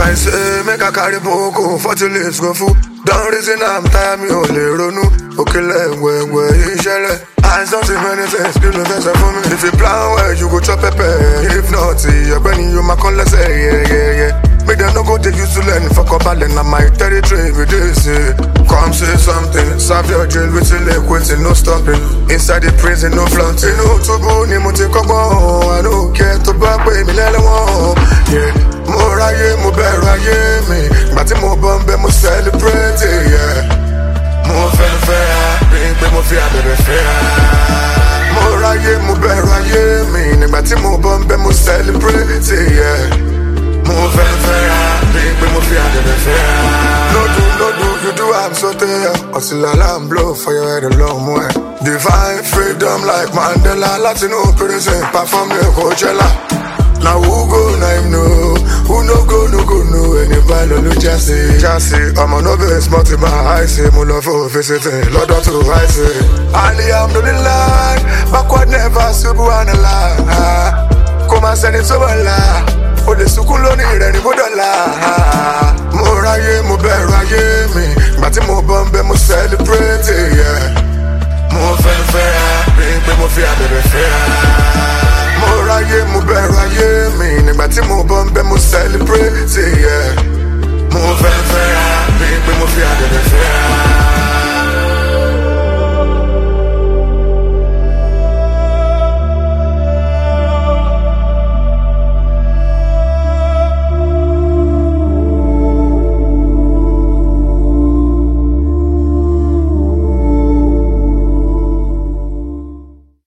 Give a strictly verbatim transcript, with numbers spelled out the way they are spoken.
I say make I carry boko, forty lips go full. Don't reason I'm tired, me only ronu. Okay, let where where you shall. I don't see many things, do the best for me. If you plan well, you go chop pepper. If not, you're burning you my call, say yeah, yeah, yeah. Make them no go take you to learn. Fuck up, I learn my territory with this. Come say something, serve your jail with the liquid, no stopping. Inside the prison, no flaunting. No to go, ni mo take up on. I don't care to back way, me let one. Yeah, more I am, more better I am. Me, but more bomb, more celebrate. Yeah, more fair, fair, big, more fair, baby, fair. More I am, more better I am. Me, but more bomb, more celebrate. Yeah. Move fair, fair, big, big, move fair, baby, fair. No do, no do, you do, I'm so there. Until alarm blow for your head a long way. Divine freedom like Mandela, Latino prison, perform the Coachella. Now who go, now him know. Who no go, no go, no. Anybody no Jassy, Jassy. I'm on over, smart in my eyes. My love for visiting, Lord to I say. Ali, I'm the line. Backward never, Subhanallah. Come and send it to Allah. Oh, the Sukuloni, ready, go down.